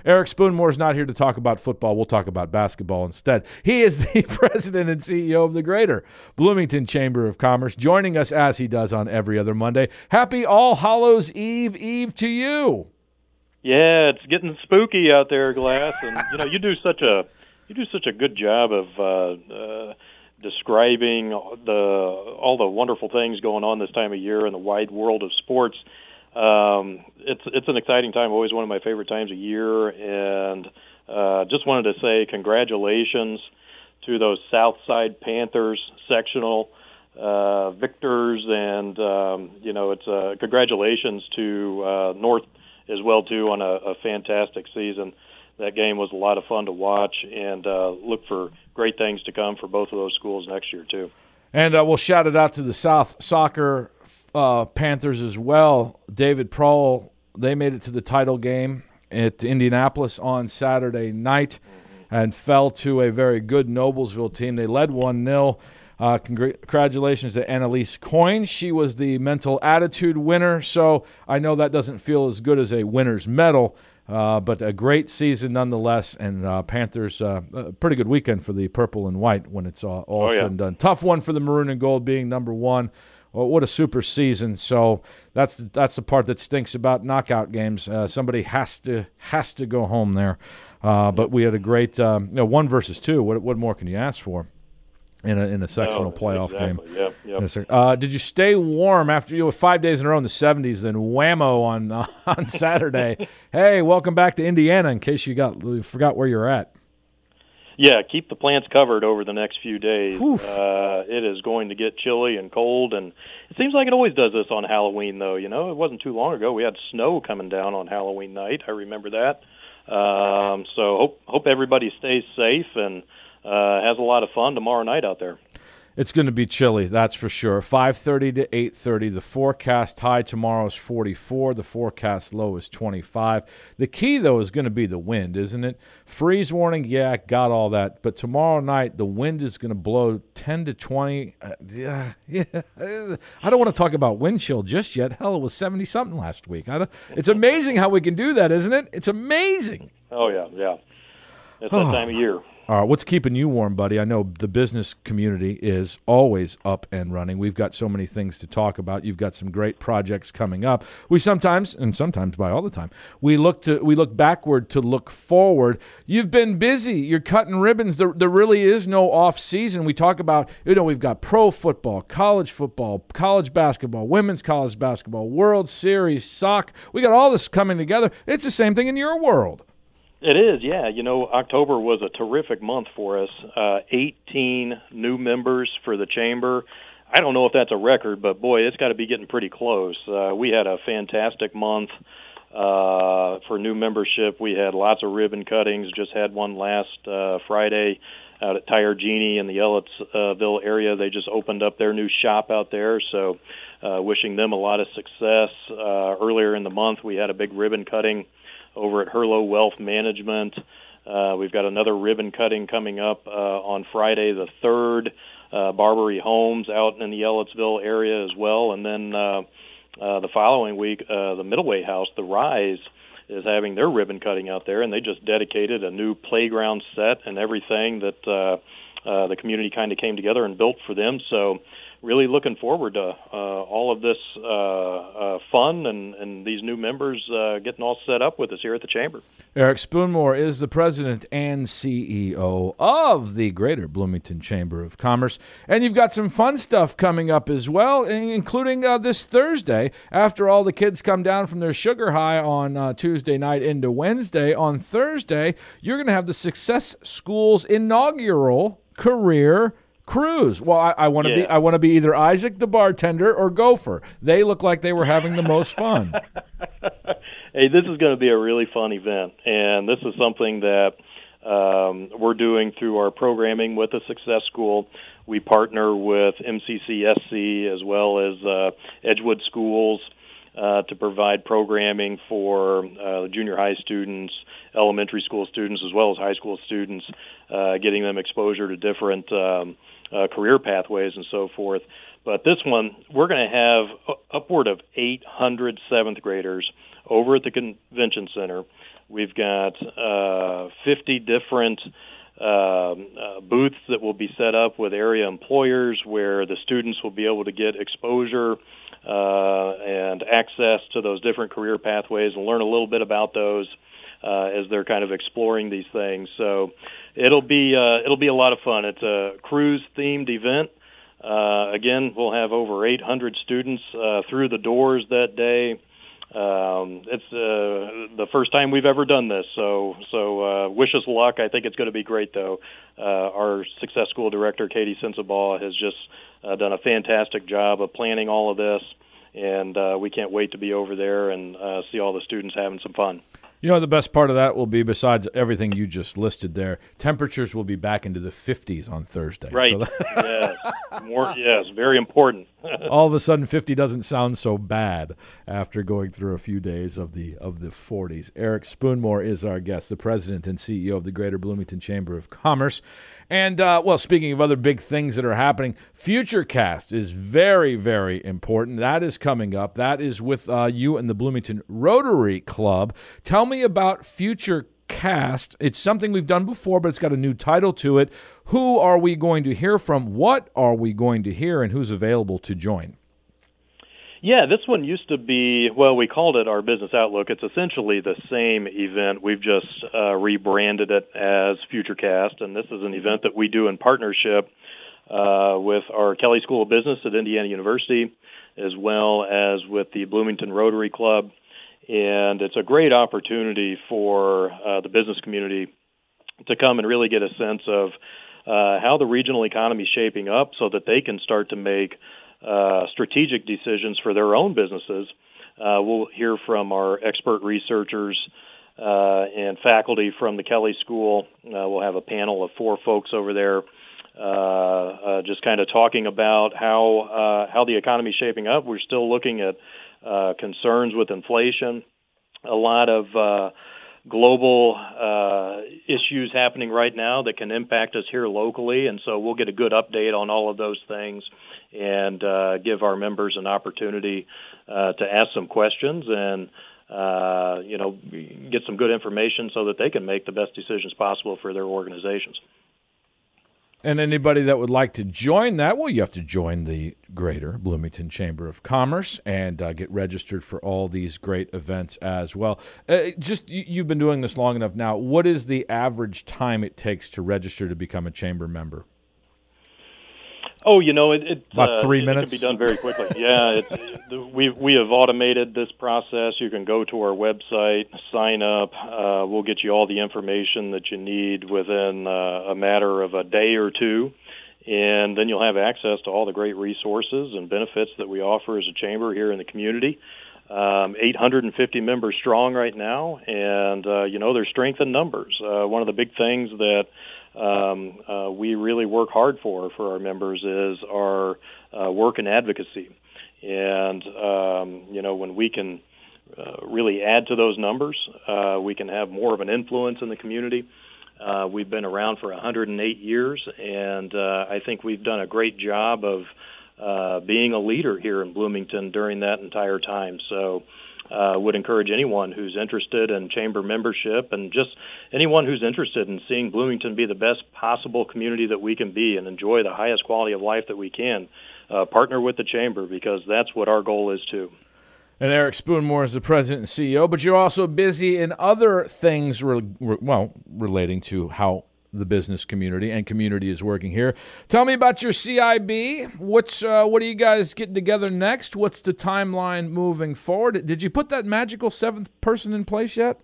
Eric Spoonmore is not here to talk about football. We'll talk about basketball instead. He is the president and CEO of the Greater Bloomington Chamber of Commerce, joining us as he does on every other Monday. Happy All Hallows Eve to you. Yeah, it's getting spooky out there, Glass, and you do such a good job of describing all the wonderful things going on this time of year in the wide world of sports. It's an exciting time, always one of my favorite times of year, and just wanted to say congratulations to those Southside Panthers sectional victors, and it's congratulations to North as well too on a fantastic season. That game was a lot of fun to watch, and look for great things to come for both of those schools next year too. And we'll shout it out to the South Soccer Panthers as well. David Prohl, they made it to the title game at Indianapolis on Saturday night and fell to a very good Noblesville team. They led 1-0. Congratulations to Annalise Coyne. She was the mental attitude winner, so I know that doesn't feel as good as a winner's medal, but a great season nonetheless, and Panthers, a pretty good weekend for the purple and white when it's all said and done. Tough one for the maroon and gold being number one. Well, what a super season. So that's the part that stinks about knockout games. Somebody has to go home there. But we had a great 1 versus 2. What more can you ask for in a sectional playoff game? Yep. Did you stay warm after you were 5 days in a row in the 70s and whammo on Saturday? Hey, welcome back to Indiana in case you forgot where you're at. Yeah, keep the plants covered over the next few days. It is going to get chilly and cold, and it seems like it always does this on Halloween, though. It wasn't too long ago. We had snow coming down on Halloween night. I remember that. So hope everybody stays safe and has a lot of fun tomorrow night out there. It's going to be chilly, that's for sure. 5:30 to 8:30. The forecast high tomorrow is 44. The forecast low is 25. The key, though, is going to be the wind, isn't it? Freeze warning, yeah, got all that. But tomorrow night, the wind is going to blow 10 to 20. I don't want to talk about wind chill just yet. Hell, it was 70-something last week. It's amazing how we can do that, isn't it? It's amazing. Oh, yeah. It's that time of year. All right, what's keeping you warm, buddy? I know the business community is always up and running. We've got so many things to talk about. You've got some great projects coming up. We sometimes by all the time, we look backward to look forward. You've been busy. You're cutting ribbons. There really is no off season. We talk about, we've got pro football, college basketball, women's college basketball, World Series, soccer. We got all this coming together. It's the same thing in your world. It is, yeah. October was a terrific month for us. 18 new members for the Chamber. I don't know if that's a record, but, boy, it's got to be getting pretty close. We had a fantastic month for new membership. We had lots of ribbon cuttings. Just had one last Friday out at Tire Genie in the Ellettsville area. They just opened up their new shop out there, so wishing them a lot of success. Earlier in the month, we had a big ribbon cutting over at Herlo Wealth Management. We've got another ribbon cutting coming up on Friday the 3rd, Barbary Homes out in the Ellettsville area as well. And then the following week, the Middleway House, the Rise, is having their ribbon cutting out there, and they just dedicated a new playground set and everything that the community kind of came together and built for them. So really looking forward to all of this fun and these new members getting all set up with us here at the Chamber. Eric Spoonmore is the president and CEO of the Greater Bloomington Chamber of Commerce. And you've got some fun stuff coming up as well, including this Thursday. After all the kids come down from their sugar high on Tuesday night into Wednesday, on Thursday, you're going to have the Success School's inaugural career cruise. Well, I want to be either Isaac the bartender or Gopher. They look like they were having the most fun. Hey, this is going to be a really fun event, and this is something that we're doing through our programming with the Success School. We partner with MCCSC as well as Edgewood Schools to provide programming for junior high students, elementary school students, as well as high school students, getting them exposure to different career pathways and so forth. But this one, we're going to have upward of 800 seventh graders over at the convention center We've got 50 different booths that will be set up with area employers where the students will be able to get exposure and access to those different career pathways and learn a little bit about those as they're kind of exploring these things. So it'll be a lot of fun. It's a cruise-themed event. Again, we'll have over 800 students through the doors that day. It's the first time we've ever done this, so wish us luck. I think it's going to be great, though. Our Success School Director, Katie Sensabaugh, has just done a fantastic job of planning all of this, and we can't wait to be over there and see all the students having some fun. You know, the best part of that will be, besides everything you just listed there, temperatures will be back into the 50s on Thursday. Right. So yes, very important. All of a sudden, 50 doesn't sound so bad after going through a few days of the 40s. Eric Spoonmore is our guest, the president and CEO of the Greater Bloomington Chamber of Commerce. And, speaking of other big things that are happening, FutureCast is very, very important. That is coming up. That is with you and the Bloomington Rotary Club. Tell me about FutureCast. It's something we've done before, but it's got a new title to it. Who are we going to hear from? What are we going to hear? And who's available to join? Yeah, this one used to be, we called it our Business Outlook. It's essentially the same event. We've just rebranded it as FutureCast, and this is an event that we do in partnership with our Kelley School of Business at Indiana University, as well as with the Bloomington Rotary Club. And it's a great opportunity for the business community to come and really get a sense of how the regional economy is shaping up so that they can start to make strategic decisions for their own businesses. We'll hear from our expert researchers and faculty from the Kelley School. We'll have a panel of 4 folks over there just kind of talking about how the economy is shaping up. We're still looking at concerns with inflation, a lot of global issues happening right now that can impact us here locally, and so we'll get a good update on all of those things and give our members an opportunity to ask some questions and get some good information so that they can make the best decisions possible for their organizations. And anybody that would like to join that, you have to join the Greater Bloomington Chamber of Commerce and get registered for all these great events as well. You've been doing this long enough now. What is the average time it takes to register to become a chamber member? Oh, it's about 3 minutes. It can be done very quickly. Yeah, we have automated this process. You can go to our website, sign up. We'll get you all the information that you need within a matter of a day or two, and then you'll have access to all the great resources and benefits that we offer as a chamber here in the community. 850 members strong right now, and there's strength in numbers. One of the big things that we really work hard for our members is our work and advocacy. And, when we can really add to those numbers, we can have more of an influence in the community. We've been around for 108 years, and I think we've done a great job of being a leader here in Bloomington during that entire time. So would encourage anyone who's interested in chamber membership and just anyone who's interested in seeing Bloomington be the best possible community that we can be and enjoy the highest quality of life that we can, partner with the chamber, because that's what our goal is too. And Eric Spoonmore is the president and CEO, but you're also busy in other things relating to how the business community and community is working here. Tell me about your CIB. What are you guys getting together next? What's the timeline moving forward? Did you put that magical 7th person in place yet?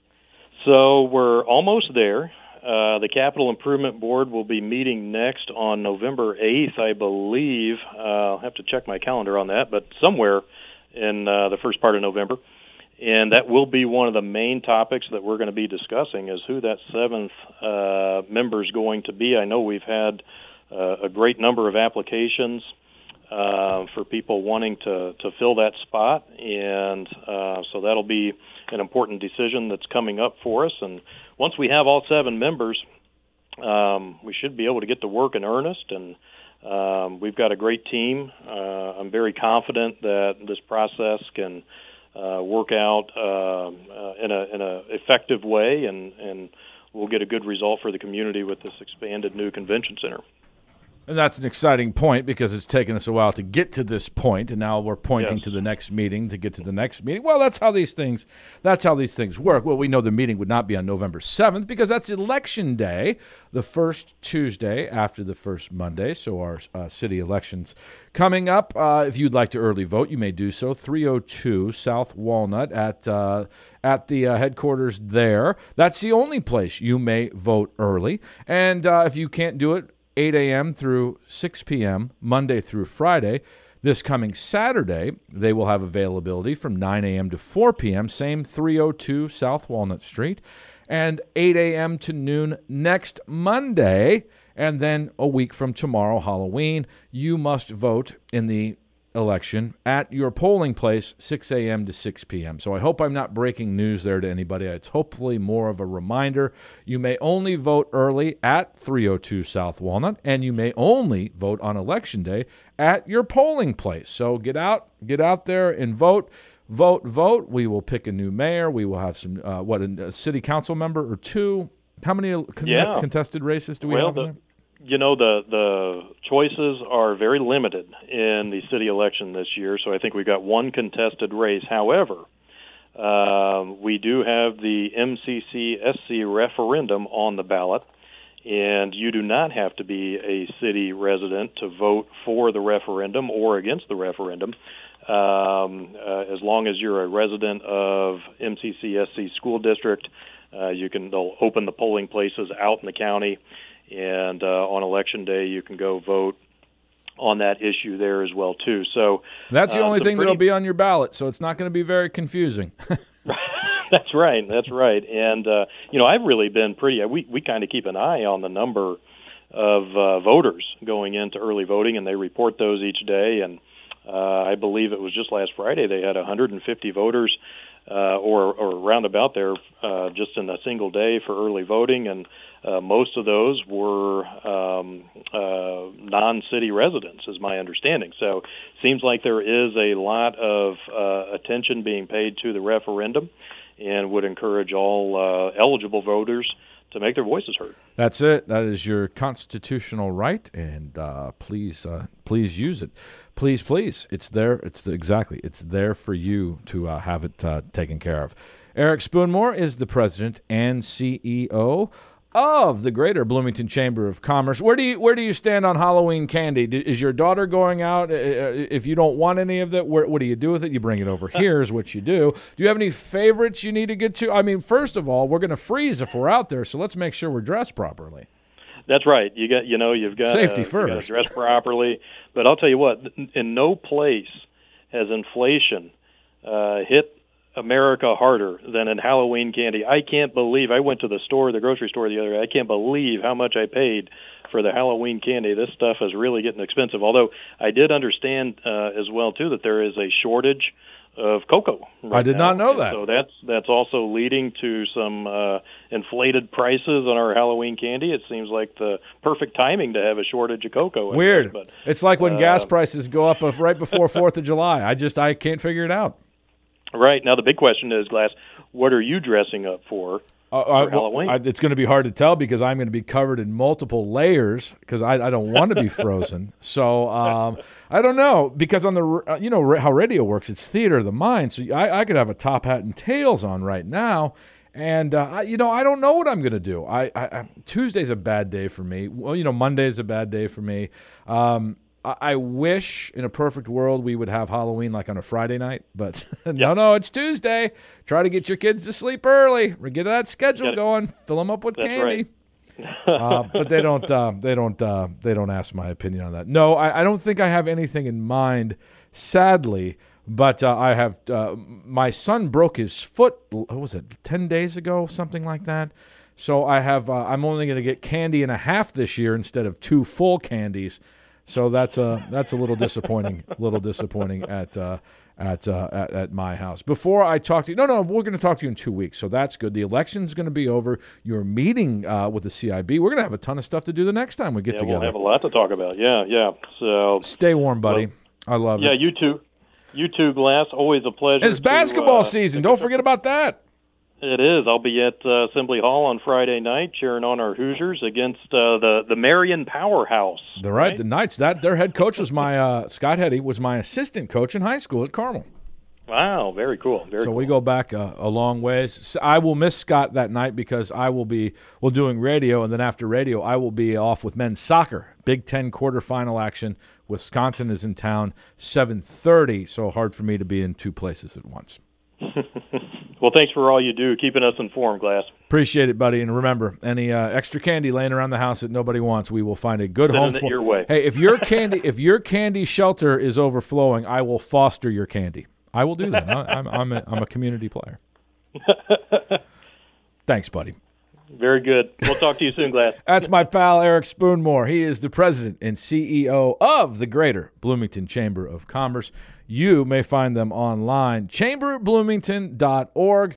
So we're almost there. The Capital Improvement Board will be meeting next on November 8th, I believe. I'll have to check my calendar on that, but somewhere in the first part of November. And that will be one of the main topics that we're going to be discussing is who that 7th member is going to be. I know we've had a great number of applications for people wanting to fill that spot, and so that'll be an important decision that's coming up for us. And once we have all 7 members, we should be able to get to work in earnest, and we've got a great team. I'm very confident that this process can work out in a effective way, and we'll get a good result for the community with this expanded new convention center. And that's an exciting point because it's taken us a while to get to this point, and now we're pointing Yes. to the next meeting to get to the next meeting. Well, that's how these things work. Well, we know the meeting would not be on November 7th because that's Election Day, the first Tuesday after the first Monday. So our city elections coming up. If you'd like to early vote, you may do so. 302 South Walnut at the headquarters there. That's the only place you may vote early. And if you can't do it, 8 a.m. through 6 p.m., Monday through Friday. This coming Saturday, they will have availability from 9 a.m. to 4 p.m., same 302 South Walnut Street, and 8 a.m. to noon next Monday. And then a week from tomorrow, Halloween, you must vote in the election at your polling place, 6 a.m. to 6 p.m. So I hope I'm not breaking news there to anybody. It's hopefully more of a reminder. You may only vote early at 302 South Walnut, and you may only vote on Election Day at your polling place. So get out there and vote. Vote. We will pick a new mayor. We will have some, a city council member or two. How many contested races do we have in there? You know, the choices are very limited in the city election this year, so I think we've got one contested race. However, we do have the MCC-SC referendum on the ballot, and you do not have to be a city resident to vote for the referendum or against the referendum. As long as you're a resident of MCC-SC school district, they'll open the polling places out in the county. And on Election Day, you can go vote on that issue there as well, too. So that's the only thing that'll be on your ballot, so it's not going to be very confusing. That's right. And, I've really been we kind of keep an eye on the number of voters going into early voting, and they report those each day. And I believe it was just last Friday they had 150 voters or around about there just in a single day for early voting, and most of those were non-city residents, is my understanding. So seems like there is a lot of attention being paid to the referendum, and would encourage all eligible voters to make their voices heard. That's it. That is your constitutional right, and please use it. Please. It's there. It's there for you to have it taken care of. Eric Spoonmore is the president and CEO of the Greater Bloomington Chamber of Commerce. Where do you stand on Halloween candy? Is your daughter going out? If you don't want any of that, what do you do with it? You bring it over here is what you do. Do you have any favorites you need to get to? I mean, first of all, we're going to freeze if we're out there, so let's make sure we're dressed properly. That's right. You've got safety first. You got to dress properly. But I'll tell you what, in no place has inflation hit America harder than in Halloween candy. I can't believe, I went to the grocery store the other day. I can't believe how much I paid for the Halloween candy. This stuff is really getting expensive. Although I did understand as well too that there is a shortage of cocoa right I did now. not know that. So that's also leading to some inflated prices on our Halloween candy. It seems like the perfect timing to have a shortage of cocoa. Weird. But it's like when gas prices go up right before 4th of July. I can't figure it out. Right. Now, the big question is, Glass, what are you dressing up for Halloween? It's going to be hard to tell because I'm going to be covered in multiple layers because I don't want to be frozen. So I don't know, because on the how radio works, it's theater of the mind. So I could have a top hat and tails on right now. And, I don't know what I'm going to do. Tuesday's a bad day for me. Well, Monday's a bad day for me. I wish in a perfect world we would have Halloween like on a Friday night, but no, it's Tuesday. Try to get your kids to sleep early. Get that schedule going. Fill them up with candy. Right. But they don't ask my opinion on that. No, I don't think I have anything in mind, sadly. But I have my son broke his foot. What was it, 10 days ago, something like that? So I have. I'm only going to get candy and a half this year instead of 2 full candies. So that's a little disappointing. At my house. Before I talk to you, no, we're going to talk to you in 2 weeks. So that's good. The election's going to be over. Your meeting with the CIB. We're going to have a ton of stuff to do the next time we get together. We'll have a lot to talk about. Yeah. So stay warm, buddy. I love it. Yeah, you too. You too, Glass. Always a pleasure. It's basketball season. Don't forget about that. It is. I'll be at Assembly Hall on Friday night cheering on our Hoosiers against the Marion Powerhouse. Right, the Knights. Their head coach was Scott Hetty was my assistant coach in high school at Carmel. Wow, very cool. Very cool. We go back a long ways. I will miss Scott that night because we'll doing radio, and then after radio, I will be off with men's soccer. Big Ten quarterfinal action. Wisconsin is in town, 7:30. So hard for me to be in two places at once. Well, thanks for all you do, keeping us informed, Glass. Appreciate it, buddy. And remember, any extra candy laying around the house that nobody wants, we will find a good home for. Your way. Hey, if your candy shelter is overflowing, I will foster your candy. I will do that. I'm a community player. Thanks, buddy. Very good. We'll talk to you soon, Glass. That's my pal, Eric Spoonmore. He is the president and CEO of the Greater Bloomington Chamber of Commerce. You may find them online, chamberbloomington.org.